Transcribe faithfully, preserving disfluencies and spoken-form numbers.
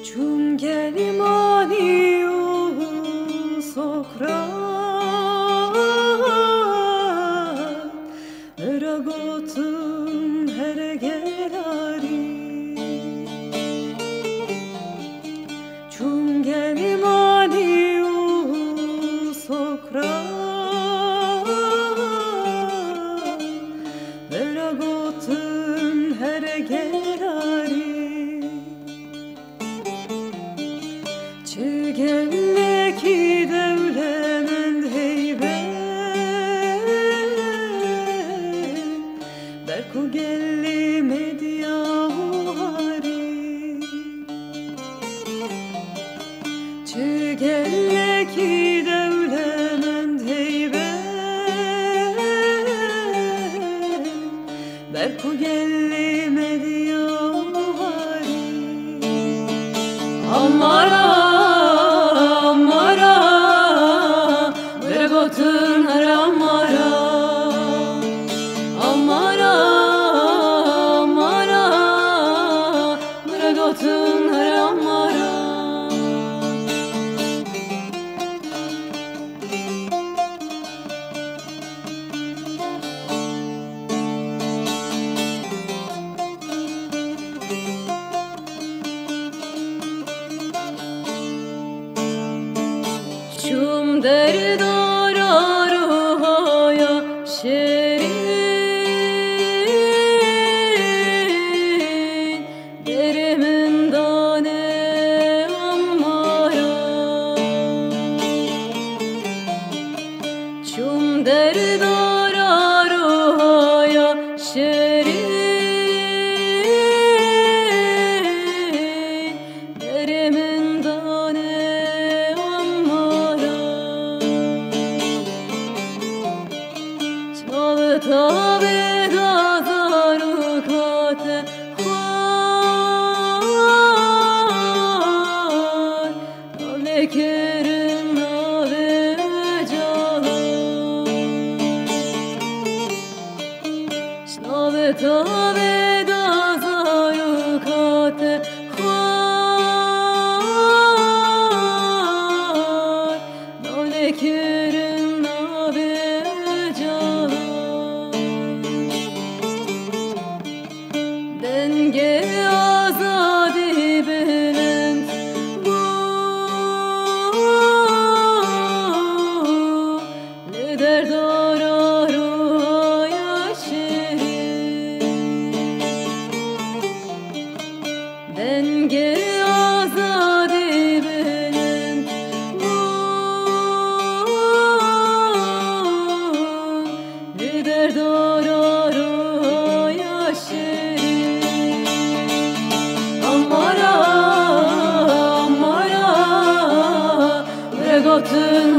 Ciunghe mani sopra Eragotum hergerari Ciunghe mani sopra Eragotum hergerari Çiğgelleki devlemen heybe Berku gelli medyavari Çiğgelleki devlemen heybe Berku gelli medyavari Amara Beragotun haramara Amara Amara Beragotun haramara Çum derdar aruhaya şerin Derimin dane ammara Çum derdar aruhaya şerin Derimin dane Tabe dazarukate khar Alekerin nave jahan Tabe tabe dazarukate khar Alekerin nave Denge azadi belend bu Ne derdar aruhaya şerin Denge azadi belend bu Ne derdar aruhaya şerin Amara, Amara, Beragotun